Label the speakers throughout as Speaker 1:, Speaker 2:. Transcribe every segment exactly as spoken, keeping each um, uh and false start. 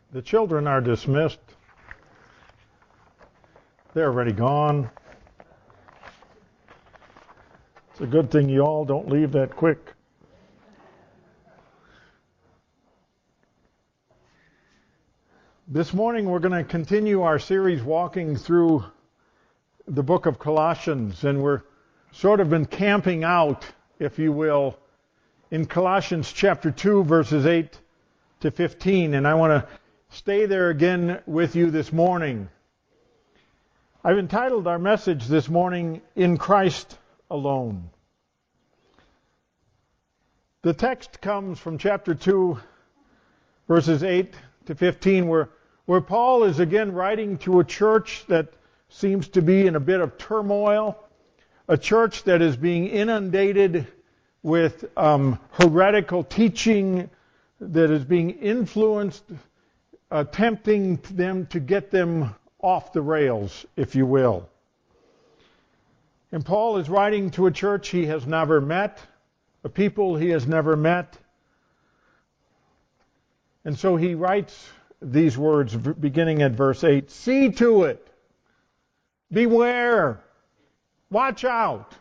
Speaker 1: The children are dismissed. They're already gone. It's a good thing you all don't leave that quick. This morning we're going to continue our series walking through the book of Colossians, and we're sort of been camping out, if you will, in Colossians chapter two, verses eight to fifteen, and I want to stay there again with you this morning. I've entitled our message this morning, In Christ Alone. The text comes from chapter two, verses eight to fifteen, where, where Paul is again writing to a church that seems to be in a bit of turmoil, a church that is being inundated with um, heretical teaching that is being influenced, attempting them to get them off the rails, if you will. And Paul is writing to a church he has never met, a people he has never met. And so he writes these words beginning at verse eight. See to it. Beware. Watch out.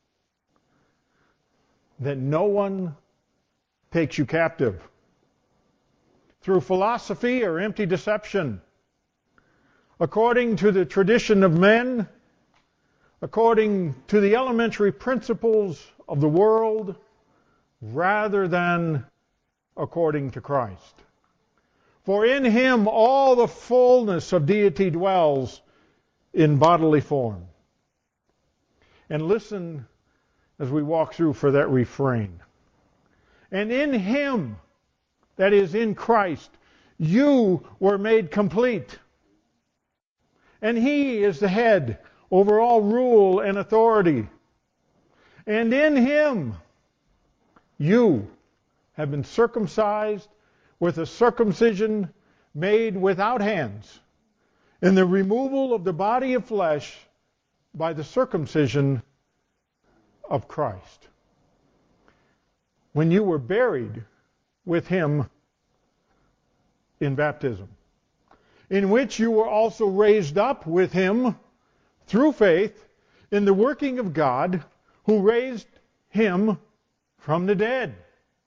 Speaker 1: That no one takes you captive through philosophy or empty deception, according to the tradition of men, according to the elementary principles of the world, rather than according to Christ. For in Him all the fullness of deity dwells in bodily form. And listen as we walk through for that refrain. And in Him, that is, in Christ, you were made complete. And He is the head over all rule and authority. And in Him, you have been circumcised with a circumcision made without hands, in the removal of the body of flesh by the circumcision of Christ. When you were buried with Him in baptism, in which you were also raised up with Him through faith in the working of God, who raised Him from the dead.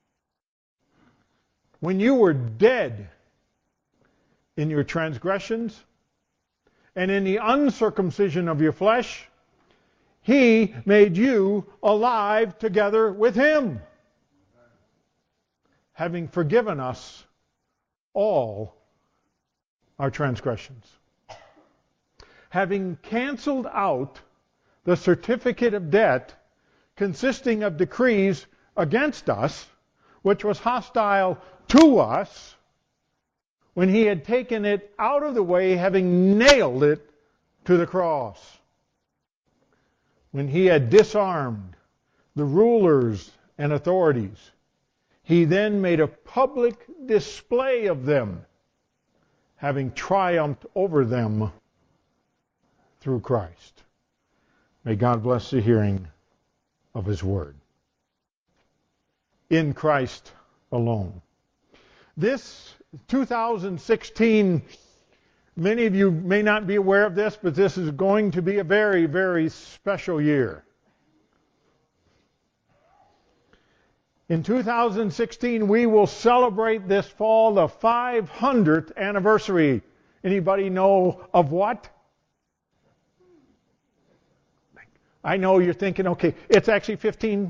Speaker 1: When you were dead in your transgressions and in the uncircumcision of your flesh, He made you alive together with Him, having forgiven us all our transgressions, having canceled out the certificate of debt consisting of decrees against us, which was hostile to us, when He had taken it out of the way, having nailed it to the cross. When He had disarmed the rulers and authorities, He then made a public display of them, having triumphed over them through Christ. May God bless the hearing of His word. In Christ alone. This two thousand sixteen, many of you may not be aware of this, but this is going to be a very, very special year. In two thousand sixteen, we will celebrate this fall the five hundredth anniversary. Anybody know of what? I know you're thinking, okay, it's actually fifteen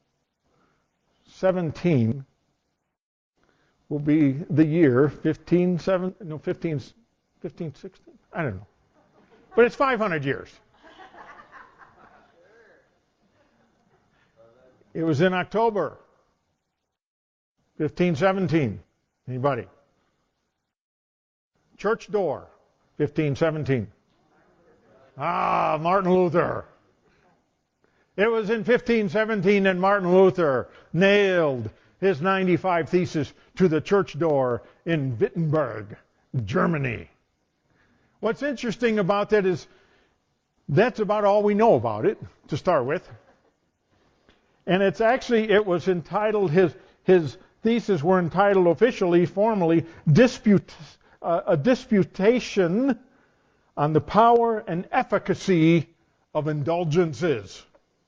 Speaker 1: seventeen will be the year, fifteen seven, no, fifteen, fifteen sixteen, I don't know. But it's five hundred years. It was in October. fifteen seventeen. Anybody? Church door. fifteen seventeen. Ah, Martin Luther. It was in fifteen seventeen that Martin Luther nailed his ninety-five Theses to the church door in Wittenberg, Germany. What's interesting about that is that's about all we know about it to start with. And it's actually, it was entitled, his his theses were entitled officially, formally, Disputes a, a disputation on the power and efficacy of indulgences.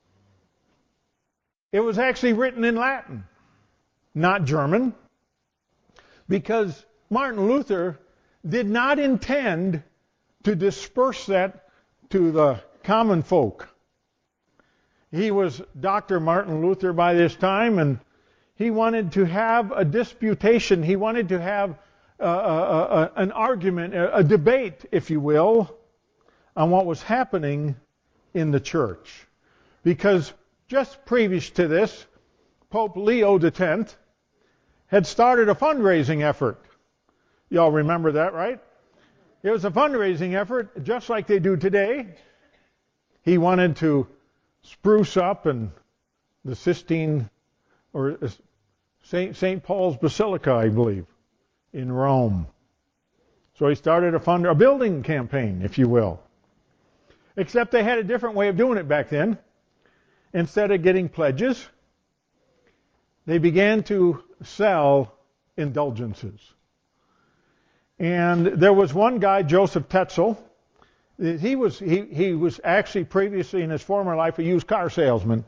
Speaker 1: It was actually written in Latin, not German, because Martin Luther did not intend to disperse that to the common folk. He was Doctor Martin Luther by this time, and he wanted to have a disputation. He wanted to have uh, a, a, an argument, a, a debate, if you will, on what was happening in the church. Because just previous to this, Pope Leo the tenth had started a fundraising effort. Y'all remember that, right? It was a fundraising effort, just like they do today. He wanted to spruce up in the Sistine, or Saint Saint Paul's Basilica, I believe, in Rome. So he started a fund, a building campaign, if you will. Except they had a different way of doing it back then. Instead of getting pledges, they began to sell indulgences. And there was one guy, Joseph Tetzel. He was he, he was actually previously in his former life a used car salesman.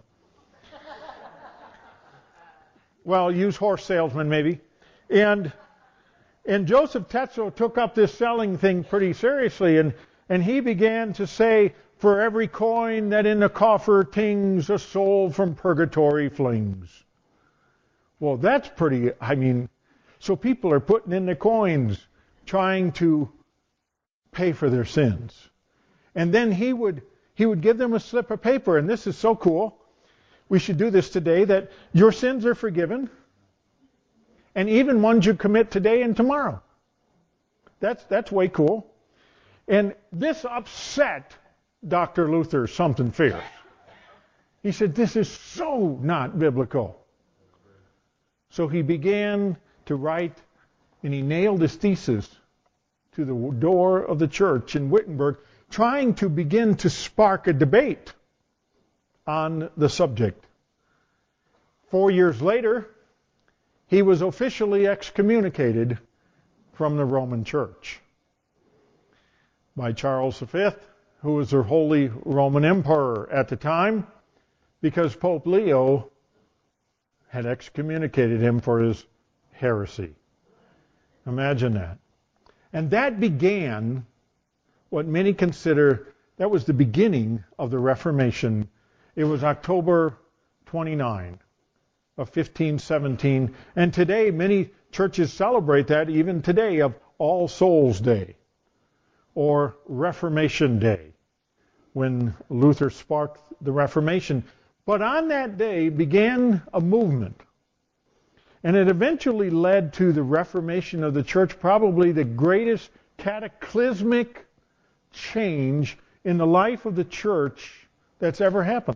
Speaker 1: Well, used horse salesman maybe. And and Joseph Tetzel took up this selling thing pretty seriously, and, and he began to say, for every coin that in the coffer tings, a soul from purgatory flings. Well, that's pretty, I mean, so people are putting in the coins, trying to pay for their sins. And then he would he would give them a slip of paper, and this is so cool. We should do this today, that your sins are forgiven, and even ones you commit today and tomorrow. That's that's way cool. And this upset Doctor Luther something fierce. He said, this is so not biblical. So he began to write, and he nailed his thesis to the door of the church in Wittenberg, trying to begin to spark a debate on the subject. Four years later, he was officially excommunicated from the Roman Church by Charles the Fifth, who was the Holy Roman Emperor at the time, because Pope Leo had excommunicated him for his heresy. Imagine that. And that began what many consider, that was the beginning of the Reformation. It was October twenty-ninth of fifteen seventeen. And today, many churches celebrate that, even today, of All Souls Day or Reformation Day, when Luther sparked the Reformation. But on that day began a movement. And it eventually led to the Reformation of the church, probably the greatest cataclysmic change in the life of the church that's ever happened.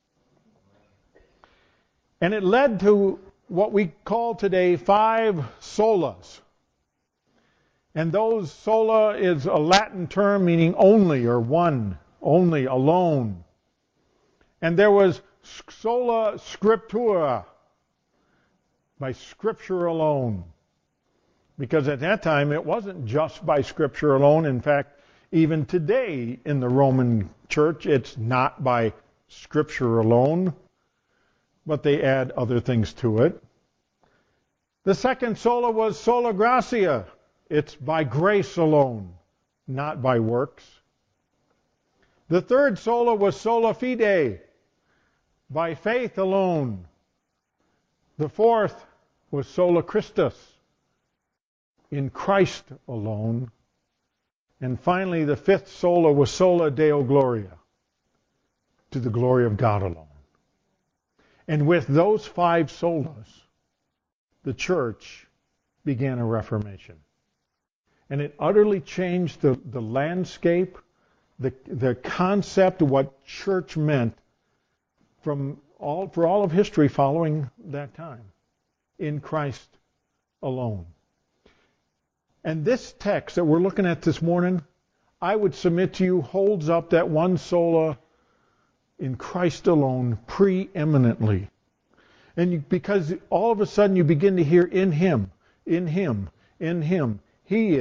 Speaker 1: And it led to what we call today five solas. And those, sola is a Latin term meaning only or one, only, alone. And there was sola scriptura, by Scripture alone. Because at that time it wasn't just by Scripture alone. In fact, even today in the Roman Church, it's not by Scripture alone, but they add other things to it. The second sola was sola gratia. It's by grace alone, not by works. The third sola was sola fide, by faith alone. The fourth was sola Christus, in Christ alone. And finally, the fifth sola was sola Deo Gloria, to the glory of God alone. And with those five solas, the church began a reformation. And it utterly changed the, the landscape, the, the concept of what church meant from all, for all of history following that time, in Christ alone. And this text that we're looking at this morning, I would submit to you, holds up that one sola, in Christ alone, preeminently. And you, because all of a sudden you begin to hear in Him, in Him, in Him. He is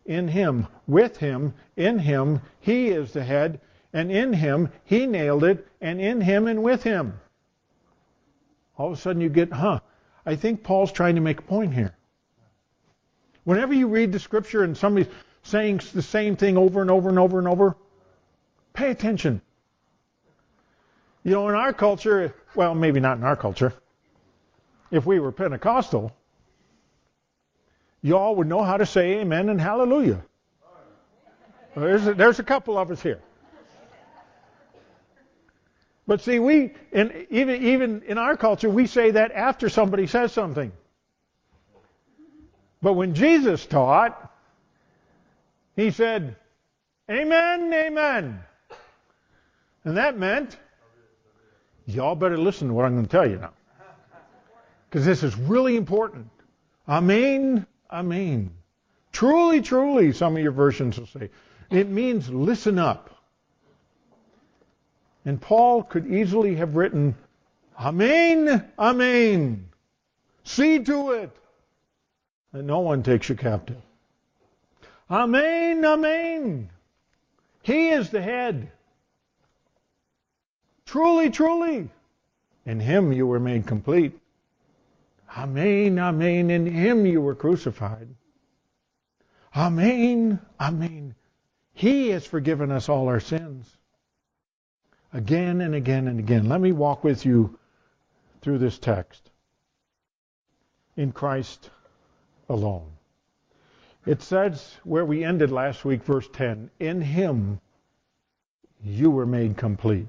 Speaker 1: in Him, with Him, in Him, He is the head, and in Him, He nailed it, and in Him and with Him. All of a sudden you get, huh, I think Paul's trying to make a point here. Whenever you read the Scripture and somebody's saying the same thing over and over and over and over, pay attention. You know, in our culture, well, maybe not in our culture, if we were Pentecostal, you all would know how to say amen and hallelujah. There's a, there's a couple of us here. But see, we, in, even, even in our culture, we say that after somebody says something. But when Jesus taught, He said, amen, amen. And that meant, y'all better listen to what I'm going to tell you now. Because this is really important. Amen, amen. Truly, truly, some of your versions will say. It means listen up. And Paul could easily have written, amen, amen. See to it that no one takes you captive. Amen, amen. He is the head. Truly, truly. In Him you were made complete. Amen, amen. In Him you were crucified. Amen, amen. He has forgiven us all our sins. Again and again and again. Let me walk with you through this text. In Christ alone. It says where we ended last week, verse ten, in Him you were made complete.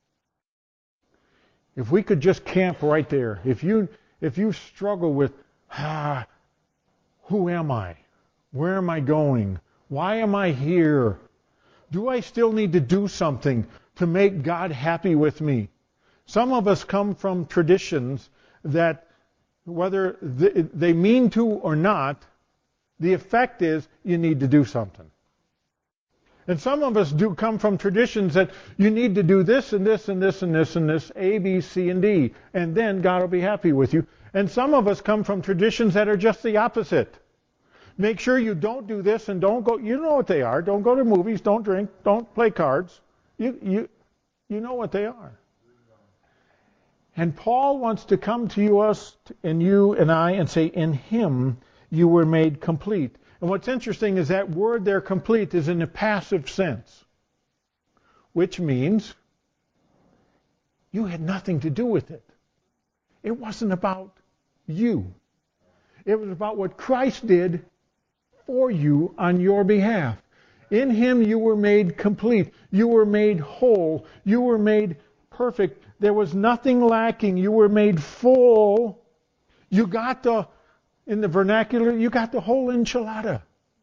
Speaker 1: If we could just camp right there. If you if you struggle with, ah, who am I? Where am I going? Why am I here? Do I still need to do something to make God happy with me? Some of us come from traditions that, whether they mean to or not, the effect is you need to do something. And some of us do come from traditions that you need to do this and this and this and this and this, A, B, C, and D, and then God will be happy with you. And some of us come from traditions that are just the opposite. Make sure you don't do this and don't go, you know what they are. Don't go to movies, don't drink, don't play cards. You, you, you know what they are. And Paul wants to come to you, us, and you and I, and say, in Him you were made complete. And what's interesting is that word there, complete, is in a passive sense, which means you had nothing to do with it. It wasn't about you. It was about what Christ did for you on your behalf. In Him you were made complete. You were made whole. You were made perfect. There was nothing lacking. You were made full. You got the, in the vernacular, you got the whole enchilada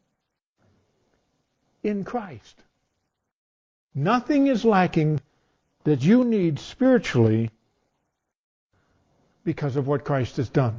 Speaker 1: in Christ. Nothing is lacking that you need spiritually because of what Christ has done.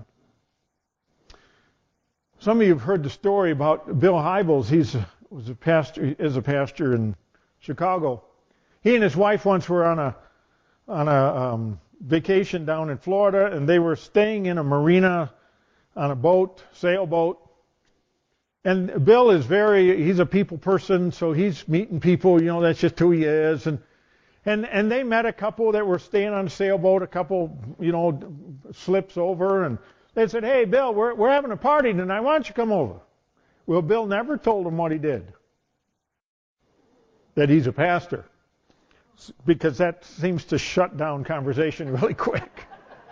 Speaker 1: Some of you have heard the story about Bill Hybels. He's was a pastor, is a pastor in Chicago. He and his wife once were on a on a um, vacation down in Florida, and they were staying in a marina on a boat, sailboat. And Bill is very, he's a people person, so he's meeting people, you know, that's just who he is. And and and they met a couple that were staying on a sailboat, a couple, you know, slips over, and they said, hey, Bill, we're we're having a party tonight, why don't you come over? Well, Bill never told them what he did, that he's a pastor, because that seems to shut down conversation really quick.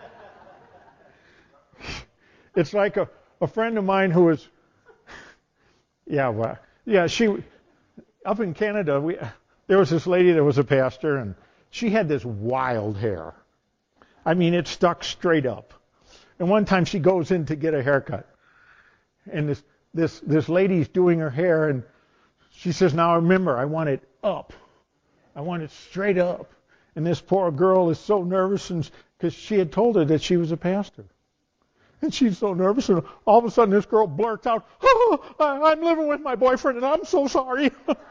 Speaker 1: It's like a, a friend of mine who was, yeah, well, yeah, she, up in Canada, we there was this lady that was a pastor, and she had this wild hair. I mean, it stuck straight up. And one time she goes in to get a haircut, and this this this lady's doing her hair, and she says, now remember, I want it up. I want it straight up. And this poor girl is so nervous, and because she had told her that she was a pastor. And she's so nervous, and all of a sudden this girl blurts out, oh, I'm living with my boyfriend, and I'm so sorry.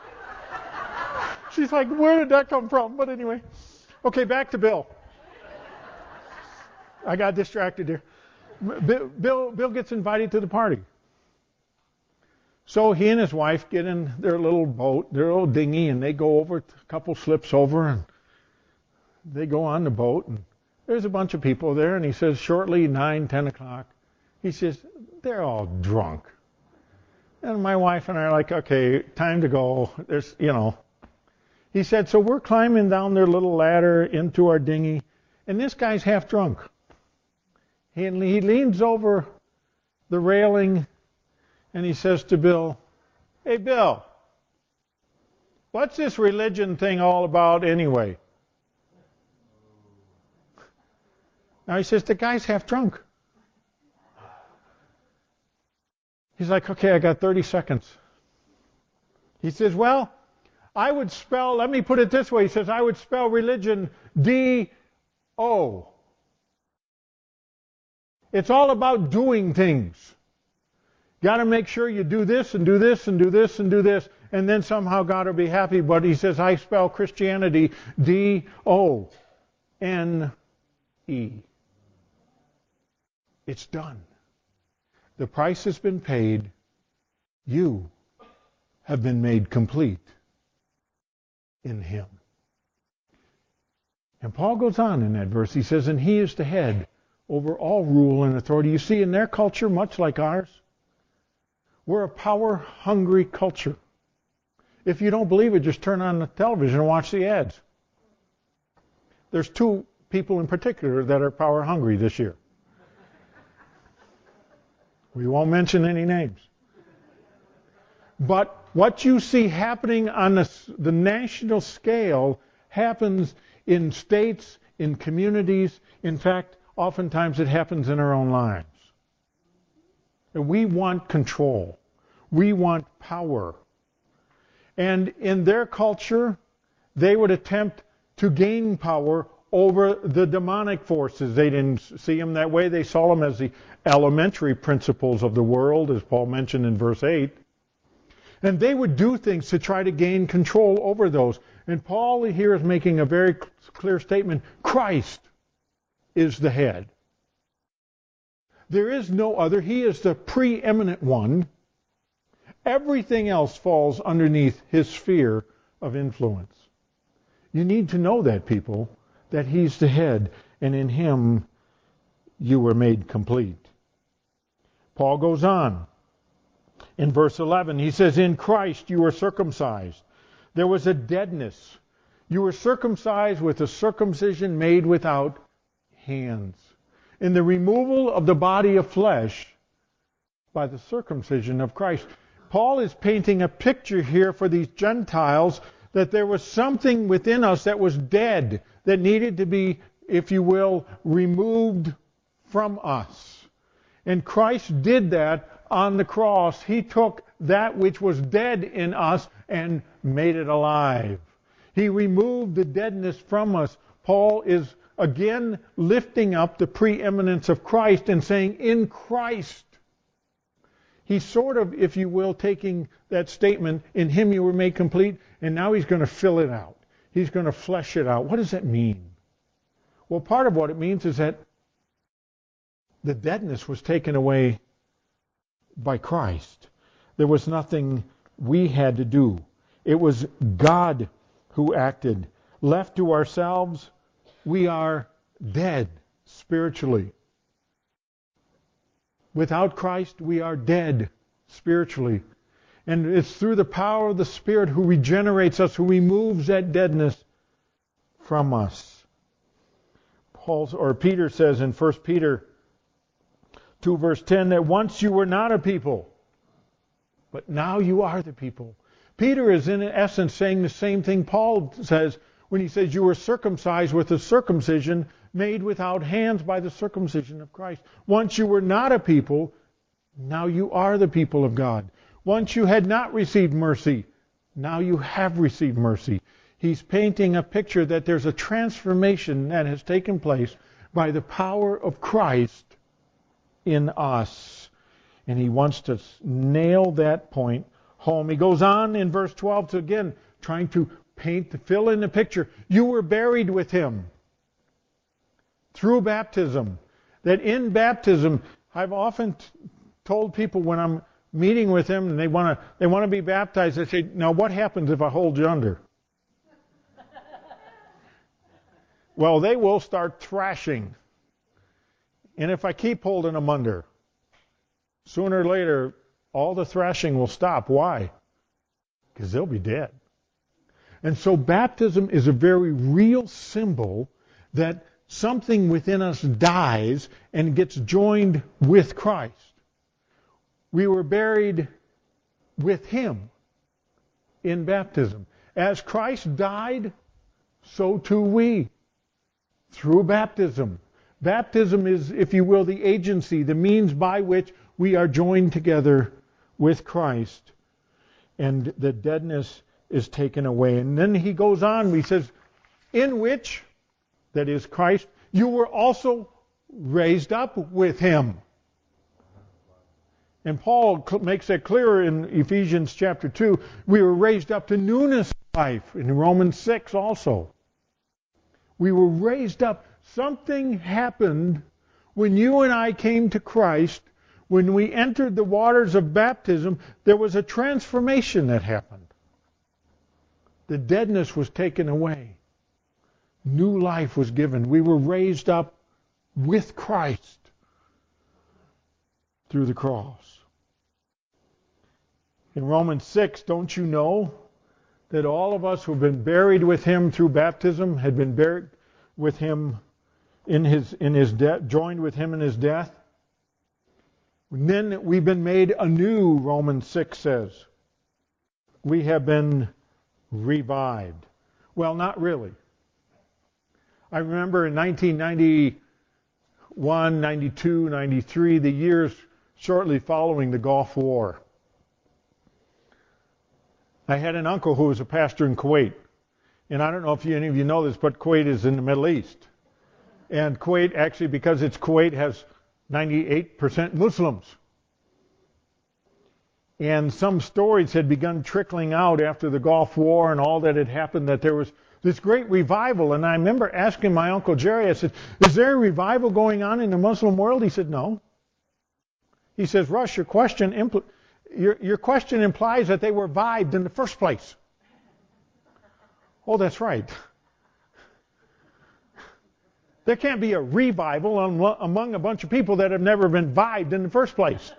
Speaker 1: She's like, where did that come from? But anyway. Okay, back to Bill. I got distracted here. Bill, Bill, Bill gets invited to the party. So he and his wife get in their little boat, their little dinghy, and they go over, a couple slips over, and they go on the boat, and there's a bunch of people there, and he says, shortly, nine, ten o'clock, he says, they're all drunk. And my wife and I are like, okay, time to go. There's, you know. He said, so we're climbing down their little ladder into our dinghy, and this guy's half drunk. He, he leans over the railing, and he says to Bill, hey, Bill, what's this religion thing all about anyway? Now he says, the guy's half drunk. He's like, okay, I got thirty seconds. He says, well, I would spell, let me put it this way. He says, I would spell religion D O. It's all about doing things. Got to make sure you do this and do this and do this and do this, and then somehow God will be happy. But he says, I spell Christianity D O N E. It's done. The price has been paid. You have been made complete in Him. And Paul goes on in that verse. He says, and He is the head over all rule and authority. You see, in their culture, much like ours, we're a power-hungry culture. If you don't believe it, just turn on the television and watch the ads. There's two people in particular that are power-hungry this year. We won't mention any names. But what you see happening on the, the national scale happens in states, in communities. In fact, oftentimes it happens in our own lives. We want control. We want power. And in their culture, they would attempt to gain power over the demonic forces. They didn't see them that way. They saw them as the elementary principles of the world, as Paul mentioned in verse eight. And they would do things to try to gain control over those. And Paul here is making a very clear statement. Christ is the head. There is no other. He is the preeminent one. Everything else falls underneath His sphere of influence. You need to know that, people, that He's the head, and in Him you were made complete. Paul goes on. In verse eleven, he says, in Christ you were circumcised. There was a deadness. You were circumcised with a circumcision made without hands. In the removal of the body of flesh by the circumcision of Christ. Paul is painting a picture here for these Gentiles that there was something within us that was dead, that needed to be, if you will, removed from us. And Christ did that on the cross. He took that which was dead in us and made it alive. He removed the deadness from us. Paul is again lifting up the preeminence of Christ and saying, in Christ. He's sort of, if you will, taking that statement, in Him you were made complete, and now he's going to fill it out. He's going to flesh it out. What does that mean? Well, part of what it means is that the deadness was taken away by Christ. There was nothing we had to do. It was God who acted. Left to ourselves, we are dead spiritually. Without Christ, we are dead spiritually. And it's through the power of the Spirit who regenerates us, who removes that deadness from us. Paul, or Peter says in First Peter two verse ten that once you were not a people, but now you are the people. Peter is in essence saying the same thing Paul says when he says you were circumcised with a circumcision made without hands by the circumcision of Christ. Once you were not a people, now you are the people of God. Once you had not received mercy, now you have received mercy. He's painting a picture that there's a transformation that has taken place by the power of Christ in us. And he wants to nail that point home. He goes on in verse twelve to again trying to paint, to fill in the picture. You were buried with Him through baptism. That in baptism, I've often t- told people when I'm meeting with him and they want to they want to be baptized. They say, now what happens if I hold you under? Well, they will start thrashing. And if I keep holding them under, sooner or later, all the thrashing will stop. Why? Because they'll be dead. And so baptism is a very real symbol that something within us dies and gets joined with Christ. We were buried with Him in baptism. As Christ died, so too we, through baptism. Baptism is, if you will, the agency, the means by which we are joined together with Christ. And the deadness is taken away. And then he goes on, he says, in which, that is Christ, you were also raised up with Him. And Paul makes that clear in Ephesians chapter two. We were raised up to newness of life. In Romans six also. We were raised up. Something happened when you and I came to Christ. When we entered the waters of baptism, there was a transformation that happened. The deadness was taken away. New life was given. We were raised up with Christ through the cross. In Romans six, don't you know that all of us who have been buried with Him through baptism had been buried with Him in His in His death, joined with Him in His death? And then we've been made anew, Romans six says. We have been revived. Well, not really. I remember in nineteen ninety-one, ninety-two, ninety-three, the years shortly following the Gulf War. I had an uncle who was a pastor in Kuwait. And I don't know if any of you know this, but Kuwait is in the Middle East. And Kuwait, actually, because it's Kuwait, has ninety-eight percent Muslims. And some stories had begun trickling out after the Gulf War and all that had happened, that there was this great revival. And I remember asking my Uncle Jerry, I said, is there a revival going on in the Muslim world? He said, no. He says, Rush, your question, impl- your, your question implies that they were revived in the first place. Oh, that's right. There can't be a revival among a bunch of people that have never been revived in the first place.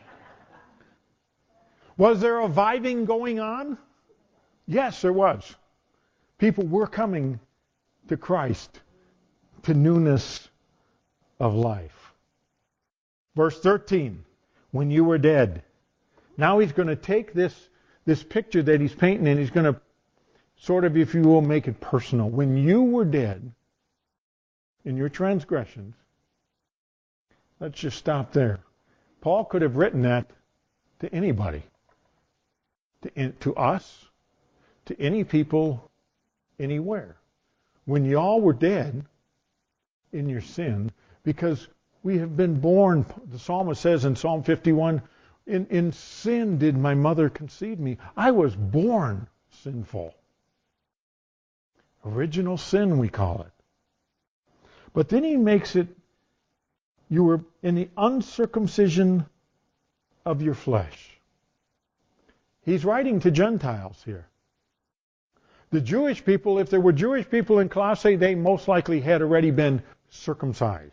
Speaker 1: Was there a reviving going on? Yes, there was. People were coming to Christ, to newness of life. Verse thirteen, when you were dead. Now he's going to take this, this picture that he's painting and he's going to sort of, if you will, make it personal. When you were dead in your transgressions, let's just stop there. Paul could have written that to anybody. To, to us, to any people, anywhere. When y'all were dead in your sin, because we have been born, the psalmist says in Psalm fifty-one, in, in sin did my mother conceive me. I was born sinful. Original sin, we call it. But then he makes it, you were in the uncircumcision of your flesh. He's writing to Gentiles here. The Jewish people, if there were Jewish people in Colossae, they most likely had already been circumcised.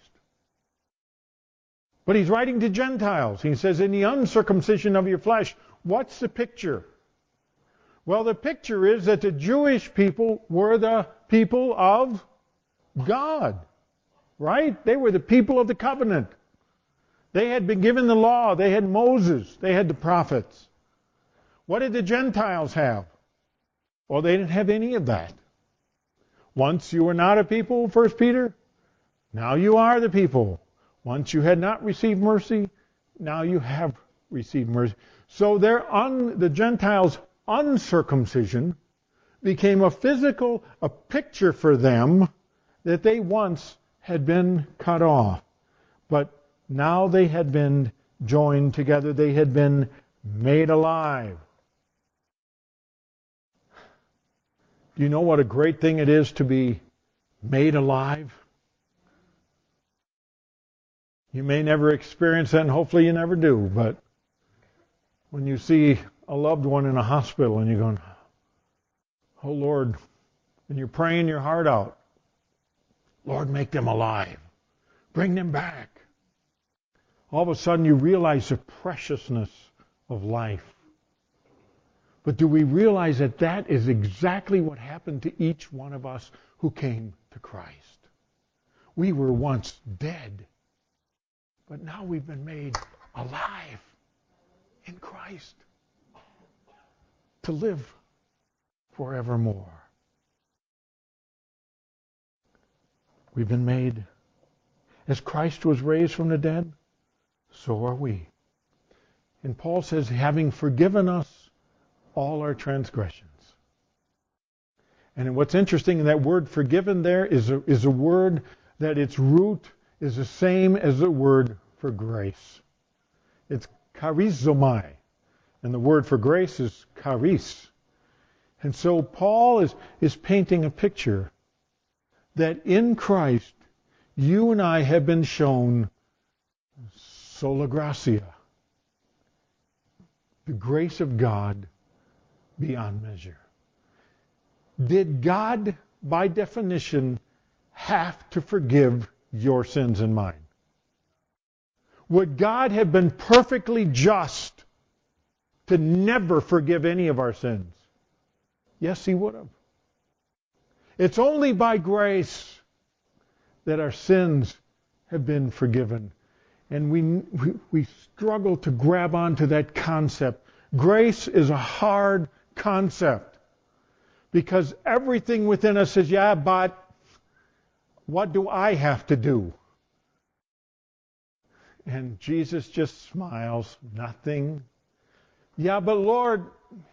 Speaker 1: But he's writing to Gentiles. He says, in the uncircumcision of your flesh. What's the picture? Well, the picture is that the Jewish people were the people of God. Right? They were the people of the covenant. They had been given the law. They had Moses. They had the prophets. What did the Gentiles have? Well, they didn't have any of that. Once you were not a people, First Peter, now you are the people. Once you had not received mercy, now you have received mercy. So their un, the Gentiles' uncircumcision became a physical, a picture for them that they once had been cut off. But now they had been joined together. They had been made alive. Do you know what a great thing it is to be made alive? You may never experience that, and hopefully you never do, but When you see a loved one in a hospital and you're going, oh Lord, and you're praying your heart out, Lord, make them alive. Bring them back. All of a sudden you realize the preciousness of life. But do we realize that that is exactly what happened to each one of us who came to Christ? We were once dead, but now we've been made alive in Christ to live forevermore. We've been made, as Christ was raised from the dead, so are we. And Paul says, having forgiven us all our transgressions. And what's interesting in that word forgiven there is a, is a word that its root is the same as the word for grace. It's charizomai. And the word for grace is charis. And so Paul is, is painting a picture that in Christ, you and I have been shown sola gratia, the grace of God beyond measure. Did God, by definition, have to forgive your sins and mine? Would God have been perfectly just to never forgive any of our sins? Yes, He would have. It's only by grace that our sins have been forgiven. And we, we, we struggle to grab onto that concept. Grace is a hard concept because everything within us says, yeah, but what do I have to do? And Jesus just smiles, nothing. Yeah, but Lord,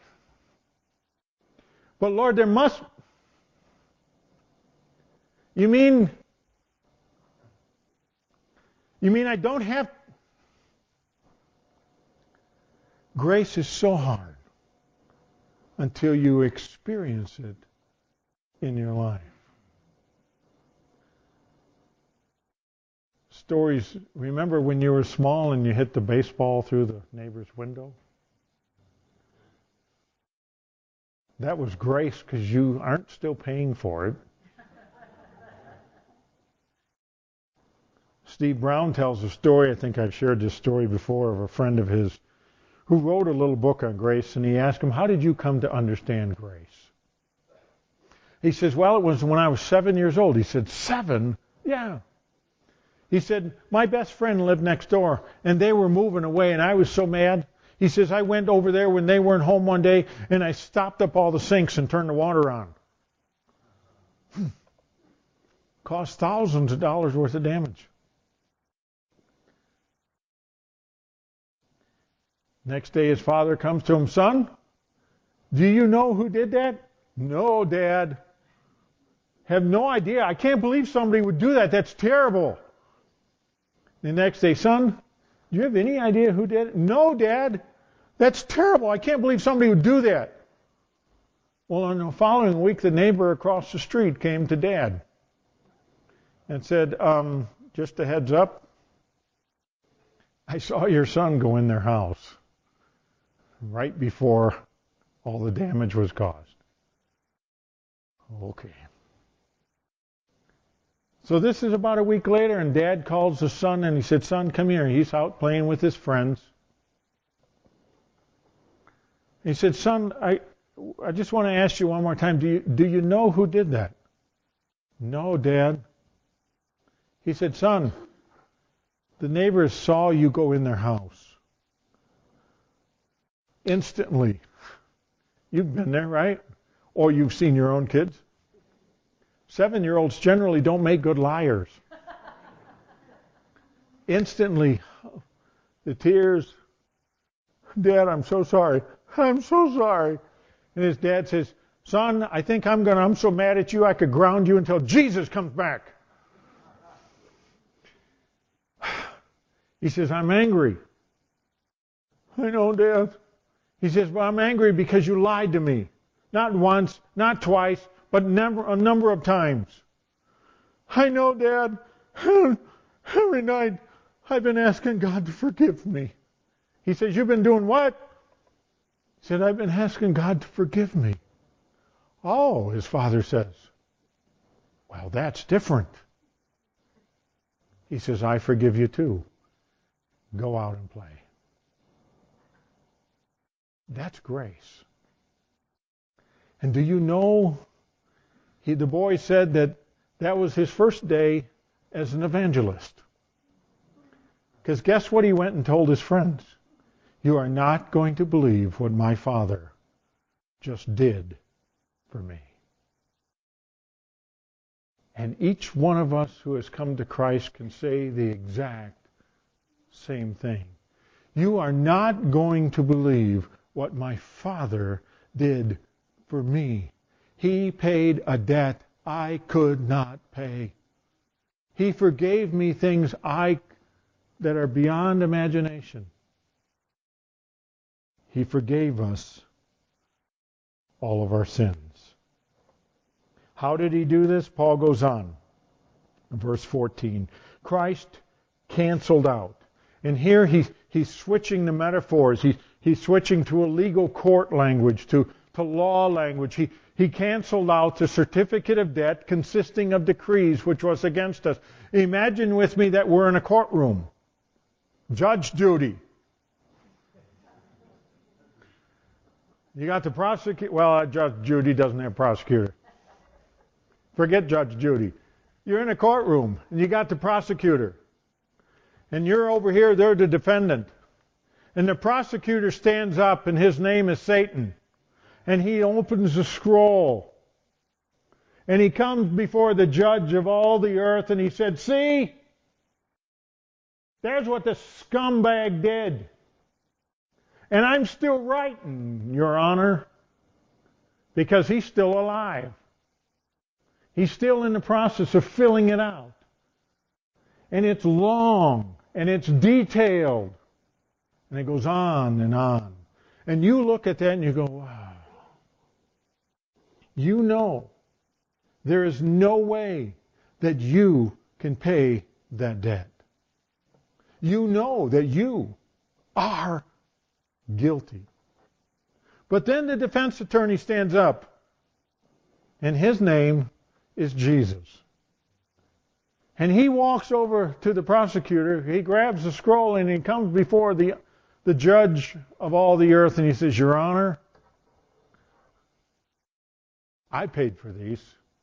Speaker 1: but Lord, there must... You mean, you mean I don't have... Grace is so hard until you experience it in your life. Stories, remember when you were small and you hit the baseball through the neighbor's window? That was grace because you aren't still paying for it. Steve Brown tells a story, I think I've shared this story before, of a friend of his who wrote a little book on grace, and he asked him, how did you come to understand grace? He says, well, it was when I was seven years old. He said, seven? Yeah. He said, my best friend lived next door, and they were moving away, and I was so mad. He says, I went over there when they weren't home one day, and I stopped up all the sinks and turned the water on. Cost thousands of dollars worth of damage. Next day his father comes to him, son, do you know who did that? No, Dad. Have no idea. I can't believe somebody would do that. That's terrible. The next day, son, do you have any idea who did it? No, Dad. That's terrible. I can't believe somebody would do that. Well, in the following week, the neighbor across the street came to Dad and said, um, just a heads up, I saw your son go in their house right before all the damage was caused. Okay. So this is about a week later, and Dad calls the son, and he said, son, come here. He's out playing with his friends. He said, son, I I just want to ask you one more time, do you, do you know who did that? No, Dad. He said, son, the neighbors saw you go in their house. Instantly. You've been there, right? Or you've seen your own kids. Seven-year-olds generally don't make good liars. Instantly, the tears. Dad, I'm so sorry. I'm so sorry. And his dad says, son, I think I'm gonna, I'm so mad at you I could ground you until Jesus comes back. He says, I'm angry. I know, Dad. He says, well, I'm angry because you lied to me. Not once, not twice, but never, a number of times. I know, Dad. Every night I've been asking God to forgive me. He says, you've been doing what? said, I've been asking God to forgive me. Oh, his father says, well, that's different. He says, I forgive you too. Go out and play. That's grace. And do you know, he, the boy said that that was his first day as an evangelist. Because guess what he went and told his friends? You are not going to believe what my father just did for me. And each one of us who has come to Christ can say the exact same thing. You are not going to believe what my Father did for me. He paid a debt I could not pay. He forgave me things I that are beyond imagination. He forgave us all of our sins. How did he do this? Paul goes on in verse fourteen. Christ canceled out. And here he, he's switching the metaphors. He, he's switching to a legal court language, to, to law language. He, he canceled out the certificate of debt consisting of decrees which was against us. Imagine with me that we're in a courtroom. Judge Judy. You got the prosecutor. Well, Judge Judy doesn't have prosecutor. Forget Judge Judy. You're in a courtroom, and you got the prosecutor. And you're over here, they're the defendant. And the prosecutor stands up, and his name is Satan. And he opens the scroll. And he comes before the judge of all the earth, and he said, see, there's what the scumbag did. And I'm still writing, Your Honor, because he's still alive. He's still in the process of filling it out. And it's long, and it's detailed. And it goes on and on. And you look at that and you go, wow. You know there is no way that you can pay that debt. You know that you are guilty. But then the defense attorney stands up, and his name is Jesus. And he walks over to the prosecutor, he grabs the scroll, and he comes before the, the judge of all the earth, and he says, Your Honor, I paid for these.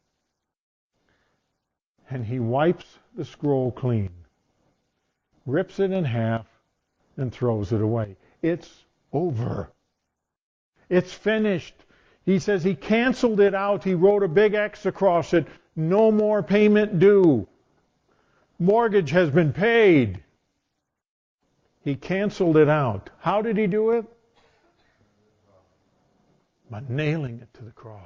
Speaker 1: And he wipes the scroll clean, rips it in half, and throws it away. It's over. It's finished. He says he canceled it out. He wrote a big X across it. No more payment due. Mortgage has been paid. He canceled it out. How did he do it? By nailing it to the cross.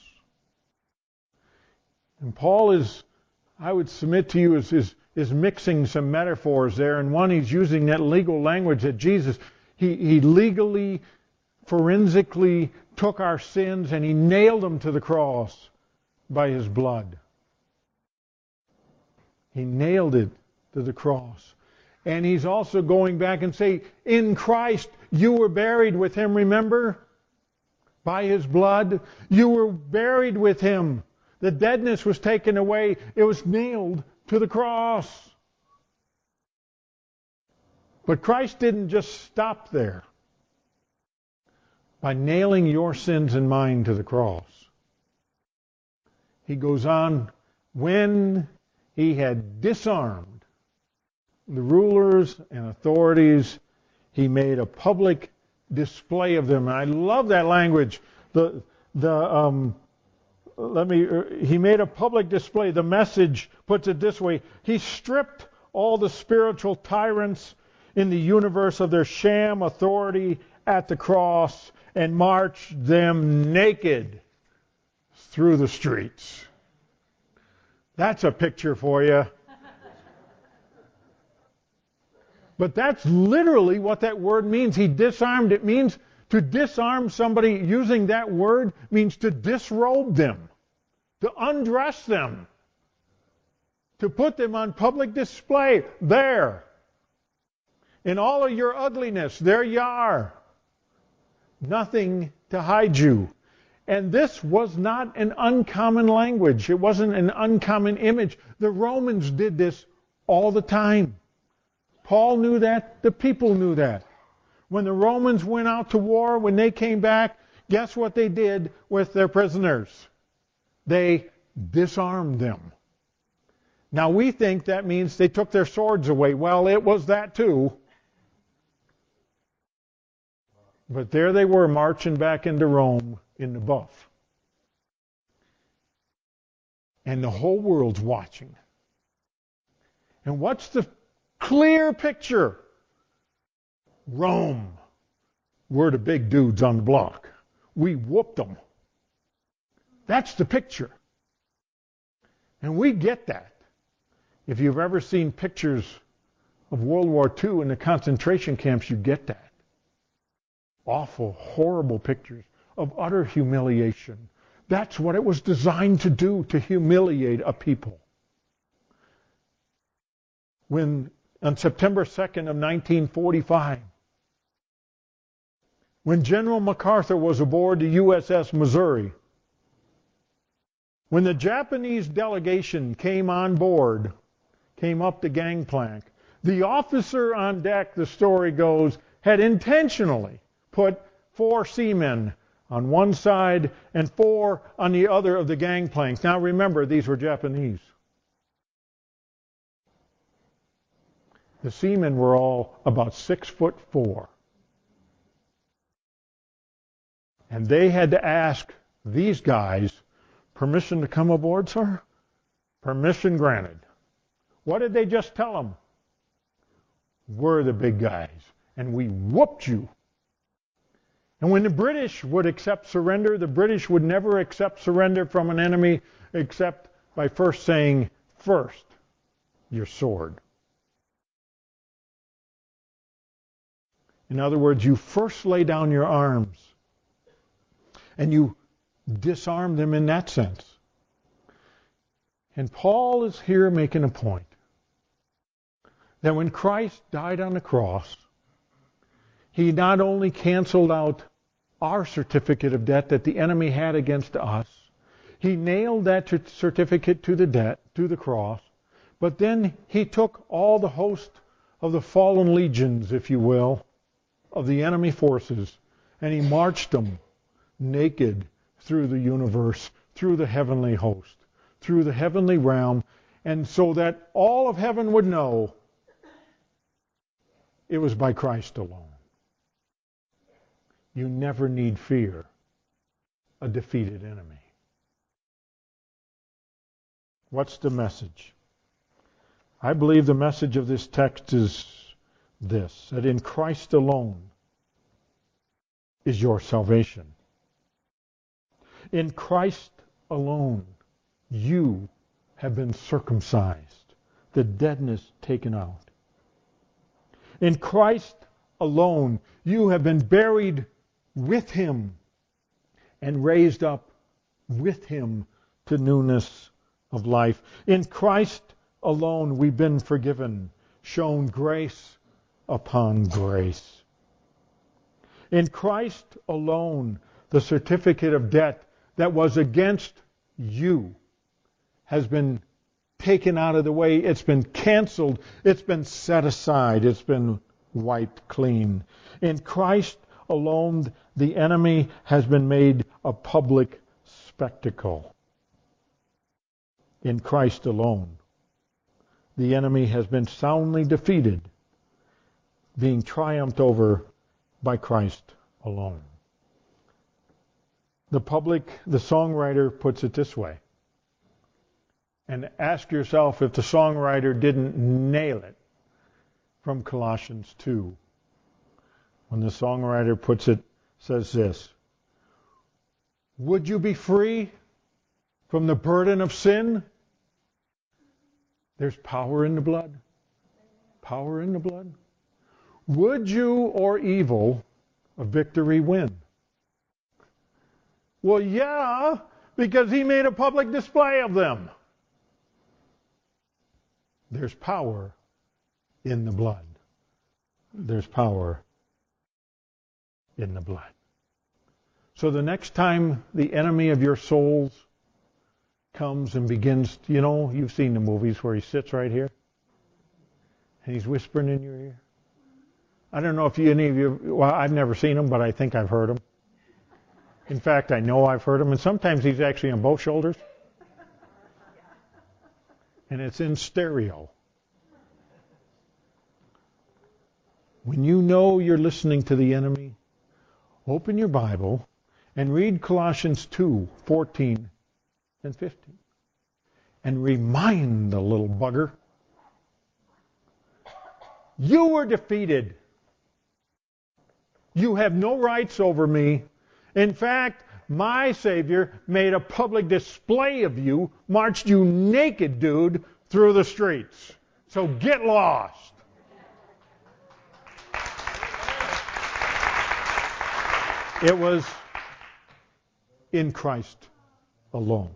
Speaker 1: And Paul is, I would submit to you, is, is, is mixing some metaphors there. And one, he's using that legal language that Jesus, he, he legally, forensically took our sins and he nailed them to the cross by his blood. He nailed it to the cross. And he's also going back and saying, in Christ you were buried with him, remember? By his blood. You were buried with him. The deadness was taken away. It was nailed to the cross. But Christ didn't just stop there by nailing your sins and mine to the cross. He goes on, when he had disarmed the rulers and authorities, he made a public display of them. And I love that language. The the um, let me. He made a public display. The Message puts it this way: he stripped all the spiritual tyrants in the universe of their sham authority at the cross and marched them naked through the streets. That's a picture for you. But that's literally what that word means. He disarmed. It means to disarm somebody. Using that word means to disrobe them, to undress them, to put them on public display. There. In all of your ugliness, there you are. nothing to hide you. And this was not an uncommon language. It wasn't an uncommon image. The Romans did this all the time. Paul knew that. The people knew that. When the Romans went out to war, when they came back, guess what they did with their prisoners? They disarmed them. Now we think that means they took their swords away. Well, it was that too. But there they were marching back into Rome in the buff. And the whole world's watching. And what's the clear picture? Rome. We're the big dudes on the block. We whooped them. That's the picture. And we get that. If you've ever seen pictures of World War Two in the concentration camps, you get that. Awful, horrible pictures of utter humiliation. That's what it was designed to do, to humiliate a people. When, on September second of nineteen forty-five, when General MacArthur was aboard the U S S Missouri, when the Japanese delegation came on board, came up the gangplank, the officer on deck, the story goes, had intentionally put four seamen on one side and four on the other of the gangplank. Now remember, these were Japanese. The seamen were all about six foot four. And they had to ask these guys, permission to come aboard, sir? Permission granted. What did they just tell them? We're the big guys, and we whooped you. And when the British would accept surrender, the British would never accept surrender from an enemy except by first saying, first, your sword. In other words, you first lay down your arms, and you disarm them in that sense. And Paul is here making a point that when Christ died on the cross, he not only canceled out our certificate of debt that the enemy had against us, he nailed that certificate to the debt, to the cross, but then he took all the host of the fallen legions, if you will, of the enemy forces, and he marched them naked through the universe, through the heavenly host, through the heavenly realm, and so that all of heaven would know it was by Christ alone. You never need fear a defeated enemy. What's the message? I believe the message of this text is this, that in Christ alone is your salvation. In Christ alone, you have been circumcised, the deadness taken out. In Christ alone, you have been buried with him and raised up with him to newness of life. In Christ alone, we've been forgiven, shown grace upon grace. In Christ alone, the certificate of debt that was against you has been taken out of the way. It's been canceled. It's been set aside. It's been wiped clean. In Christ alone, the enemy has been made a public spectacle. In Christ alone, the enemy has been soundly defeated, being triumphed over by Christ alone. The public, the songwriter puts it this way. And ask yourself if the songwriter didn't nail it from Colossians two. When the songwriter puts it, says this, would you be free from the burden of sin? There's power in the blood. Power in the blood. Would you or evil a victory win? Well, yeah, because he made a public display of them. There's power in the blood. There's power in the blood. So the next time the enemy of your souls comes and begins, you know, you've seen the movies where he sits right here and he's whispering in your ear. I don't know if you, any of you, well, I've never seen him, but I think I've heard him. In fact, I know I've heard him, and sometimes he's actually on both shoulders. And it's in stereo. When you know you're listening to the enemy, open your Bible and read Colossians two, fourteen and fifteen. And remind the little bugger, you were defeated. You have no rights over me. In fact, my Savior made a public display of you, marched you naked, dude, through the streets. So get lost. It was in Christ alone.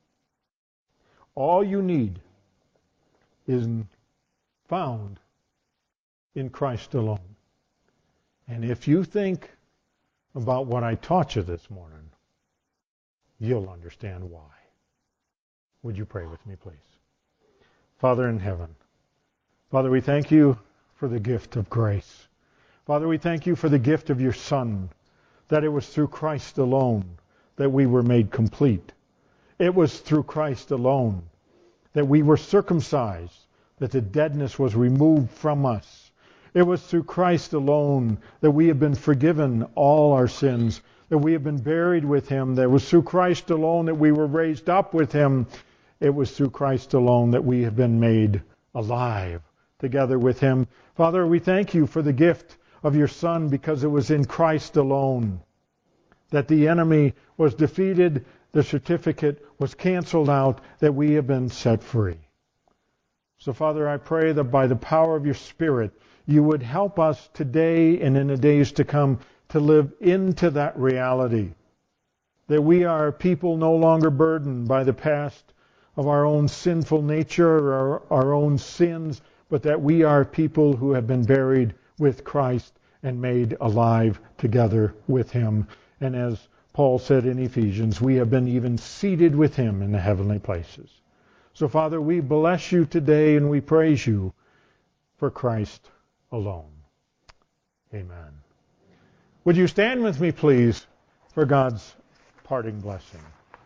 Speaker 1: All you need is found in Christ alone. And if you think about what I taught you this morning, you'll understand why. Would you pray with me, please? Father in heaven, Father, we thank you for the gift of grace. Father, we thank you for the gift of your Son, that it was through Christ alone that we were made complete. It was through Christ alone that we were circumcised, that the deadness was removed from us. It was through Christ alone that we have been forgiven all our sins, that we have been buried with him. That it was through Christ alone that we were raised up with him. It was through Christ alone that we have been made alive together with him. Father, we thank you for the gift of your Son, because it was in Christ alone that the enemy was defeated, the certificate was canceled out, that we have been set free. So, Father, I pray that by the power of your Spirit, you would help us today and in the days to come to live into that reality. That we are a people no longer burdened by the past of our own sinful nature or our, our own sins, but that we are people who have been buried with Christ and made alive together with him. And as Paul said in Ephesians, we have been even seated with him in the heavenly places. So, Father, we bless you today and we praise you for Christ alone. Amen. Would you stand with me, please, for God's parting blessing?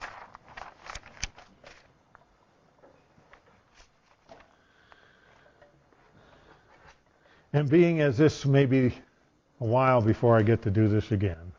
Speaker 1: And being as this may be a while before I get to do this again,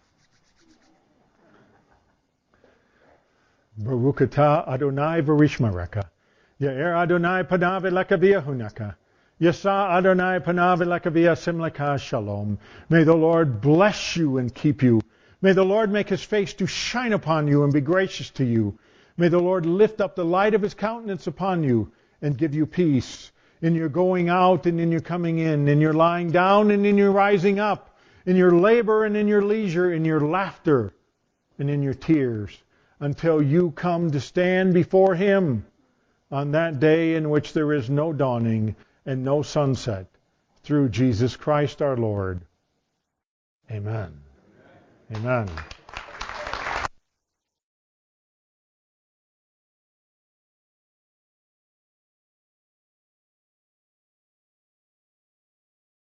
Speaker 1: Baruch atah Adonai v'rishmareka, Ya'er Adonai panav eleka v'yehunaka, Yasa Adonai panav eleka v'yasim shalom. May the Lord bless you and keep you. May the Lord make his face to shine upon you and be gracious to you. May the Lord lift up the light of his countenance upon you and give you peace in your going out and in your coming in, in your lying down and in your rising up, in your labor and in your leisure, in your laughter and in your tears, until you come to stand before him on that day in which there is no dawning and no sunset, through Jesus Christ our Lord. Amen. Amen.